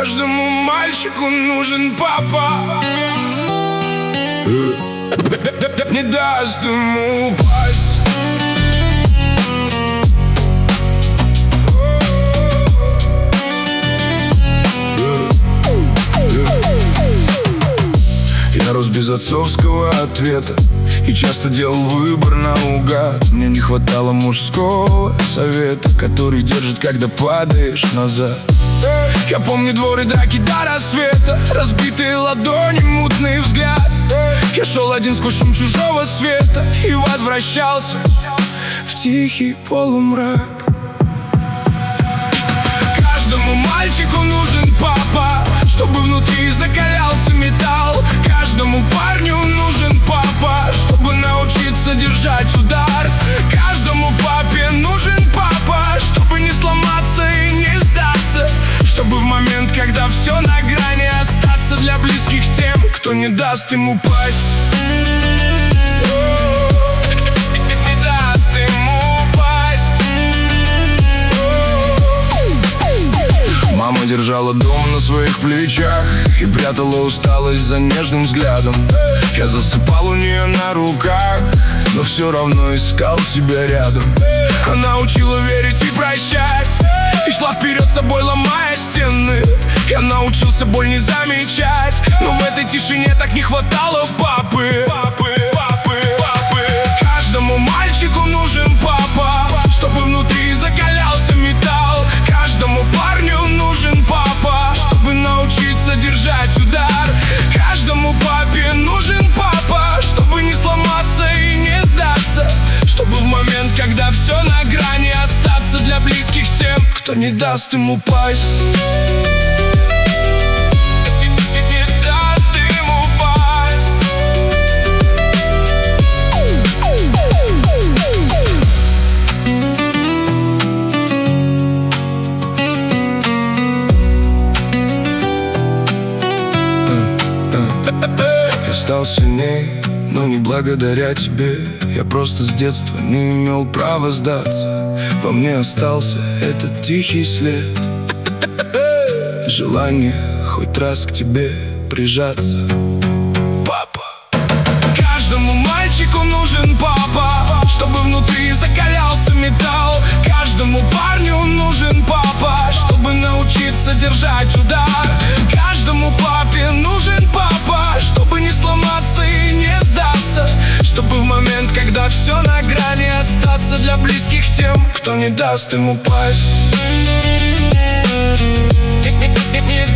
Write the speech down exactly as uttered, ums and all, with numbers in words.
Каждому мальчику нужен папа, не даст ему упасть. Я рос без отцовского ответа и часто делал выбор наугад. Мне не хватало мужского совета, который держит, когда падаешь назад. Я помню двор и драки до рассвета, разбитые ладони, мутный взгляд. Я шел один сквозь шум чужого света и возвращался в тихий полумрак. Каждому мальчику нужен папа, чтобы внутри закалялся металл. Каждому парню нужен папа, чтобы научиться держать удар. Каждому папе нужен папа, чтобы не сломаться и не сдаться, чтобы в момент, когда все на грани, остаться для близких тем, кто не даст ему упасть. Не даст ему упасть. Мама держала дом на своих плечах и прятала усталость за нежным взглядом. Я засыпал у нее на руках, но все равно искал тебя рядом. Она учила верить и прощать, и шла вперед собой, ломая стены. Я научился боль не замечать, но в этой тишине так не хватало папы. Папы, папы, папы. Каждому мальчику нужен папа, чтобы внутри закалялся металл. Каждому парню нужен папа, чтобы научиться держать удар. Каждому папе нужен папа, чтобы не сломаться и не сдаться, чтобы в момент, когда все на грани, остаться для близких тем, кто не даст ему упасть. Я стал сильней, но не благодаря тебе. Я просто с детства не имел права сдаться. Во мне остался этот тихий след, желание хоть раз к тебе прижаться. Папа. Каждому мальчику нужен папа, чтобы внутри закалялся металл. Каждому парню нужен папа, чтобы научиться держать удар. Каждому папе нужен папа, чтобы не сломаться и не сдаться, чтобы в момент, когда все на грани, остаться для близких тем, кто не даст ему упасть.